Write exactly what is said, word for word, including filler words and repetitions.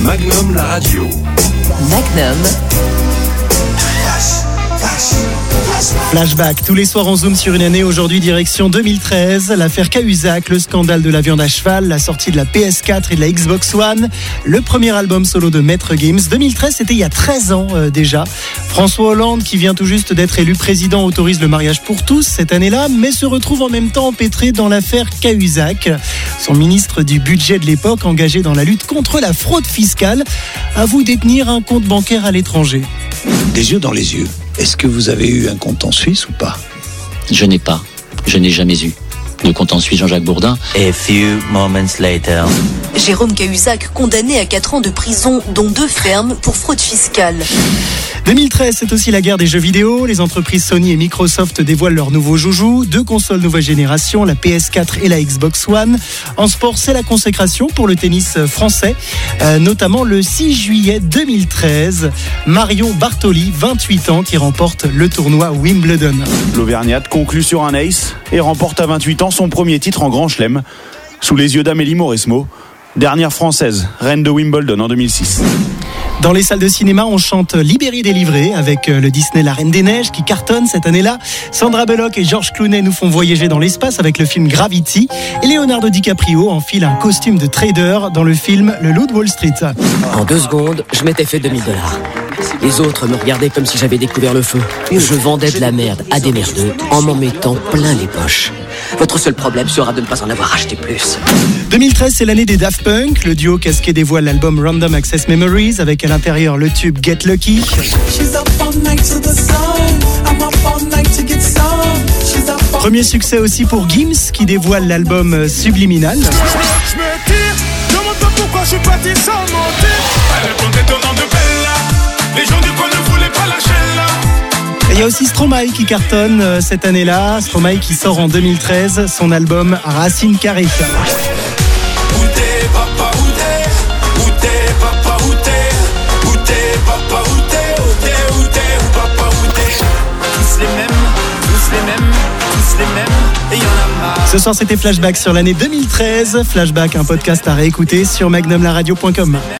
Magnum la radio. Magnum. Flashback, tous les soirs on zoome sur une année. Aujourd'hui direction deux mille treize, l'affaire Cahuzac, le scandale de la viande à cheval, la sortie de la P S quatre et de la Xbox One, le premier album solo de Maître Gims. deux mille treize, c'était il y a treize ans euh, déjà. François Hollande, qui vient tout juste d'être élu président, autorise le mariage pour tous cette année-là, mais se retrouve en même temps empêtré dans l'affaire Cahuzac. Son ministre du budget de l'époque, engagé dans la lutte contre la fraude fiscale, avoue détenir un compte bancaire à l'étranger. Des yeux dans les yeux. Est-ce que vous avez eu un compte en Suisse ou pas ? Je n'ai pas. Je n'ai jamais eu de compte en Suisse, Jean-Jacques Bourdin. A few moments later. Jérôme Cahuzac, condamné à quatre ans de prison, dont deux fermes pour fraude fiscale. deux mille treize, c'est aussi la guerre des jeux vidéo. Les entreprises Sony et Microsoft dévoilent leurs nouveaux joujoux. Deux consoles nouvelle génération, la P S quatre et la Xbox One. En sport, c'est la consécration pour le tennis français. Euh, notamment le six juillet deux mille treize. Marion Bartoli, vingt-huit ans, qui remporte le tournoi Wimbledon. L'Auvergnate conclut sur un ace et remporte à vingt-huit ans son premier titre en Grand Chelem, sous les yeux d'Amélie Mauresmo, dernière française, reine de Wimbledon en deux mille six. Dans les salles de cinéma, on chante Libéré délivré avec le Disney La Reine des Neiges qui cartonne cette année-là. Sandra Bullock et George Clooney nous font voyager dans l'espace avec le film Gravity. Et Leonardo DiCaprio enfile un costume de trader dans le film Le Loup de Wall Street. En deux secondes, je m'étais fait deux mille dollars. Les autres me regardaient comme si j'avais découvert le feu. Je vendais de la merde à des merdeux en m'en mettant plein les poches. Votre seul problème sera de ne pas en avoir acheté plus. deux mille treize, c'est l'année des Daft Punk. Le duo casqué dévoile l'album Random Access Memories avec à l'intérieur le tube Get Lucky. Premier succès aussi pour Gims qui dévoile l'album Subliminal. Je me tire, demande pas pourquoi je suis parti sans mentir. Elle répond étonnant de Bella. Les gens du coin ne voulaient pas lâcher là. Et il y a aussi Stromae qui cartonne euh, cette année-là. Stromae qui sort en deux mille treize son album Racine Carrée. Où t'es, papa, où t'es? Où t'es, papa, où t'es? Où t'es, papa, où t'es? Où t'es, où t'es, où papa, où t'es? Tous les mêmes, tous les mêmes, tous les mêmes, et y'en a marre. Ce soir, c'était Flashback sur l'année deux mille treize. Flashback, un podcast à réécouter sur magnum la radio point com.